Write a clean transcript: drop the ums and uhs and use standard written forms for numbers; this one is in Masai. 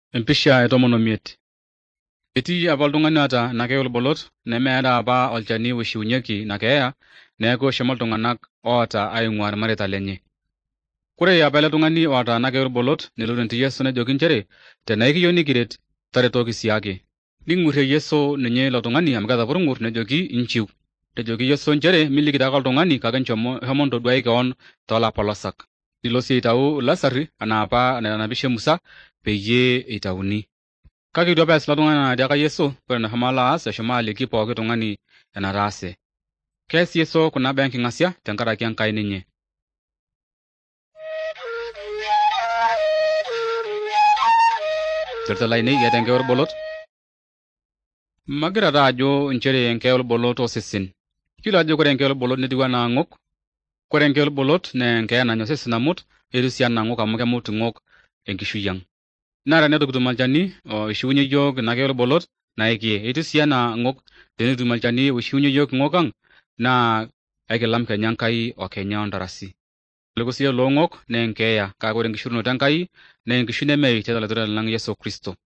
Empisha etomono miet. Etii apa oltung'ani oota nakeyiolo bolot nemeeta apa olchani oishiunyeki ina keeya, neeku eshomo iltung'anak oota aing'ua irmareita lenye. Kore apa ele tung'ani oota nakeyiolo bolot nelotu enti Yesu nejoki nchere, tenaa ikiyieu nikiret, taretoki siake. Ning'urrie Yesu ninye ilo tung'ani amu ketapurung'ur nejoki inchiu. Nejoki Yesu nchere miliki taake oltung'ani kake shomo ntoduai keon toolapolosak. Nilo sii aitau Lasari anaa apa nanapishe Musa peyie eitauni. Kake itu apa eas ilo tung'ani atiaka Yesu, ore nashomo alo aas eshomo aliki pooki tung'ani enataase. Kees Yesu kuna baa enking'asia tenkaraki Enkai ninye. Sirta lainei eeta enkeeya bolot. Magira taa ajo nchere enkeeya bolot osesen. Kilo ajo kore enkeeya bolot netiu anaa ng'ok. Kore enkeeya bolot naa enkeeya nanya osesen amut, etiu sii anaa ng'ok amu kemut ing'ok enkishui ang'. Naa teneitu kitum olchani oishiunye yiok ina keeya bolot naa ekiye. Etiu sii anaa ng'ok tenitum olchani oishiunye yiok ing'ok ang' naa aikilam kenya Enkai okenya ontarasi. Ore sii lelo ng'ok naa enkeeya, kake ore enkishiunoto Enkai naa enkishui nemei tiatua Olaitoroni lang' Yesu Kristo.